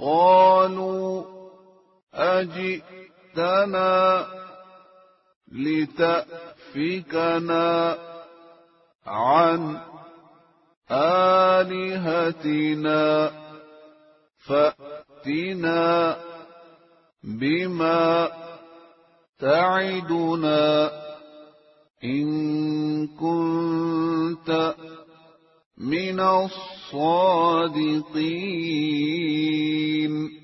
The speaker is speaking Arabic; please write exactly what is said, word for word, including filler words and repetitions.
قالوا أجئتنا لتأفكنا عن آلهتنا فأتنا بما تعدنا إن كنت من الصادقين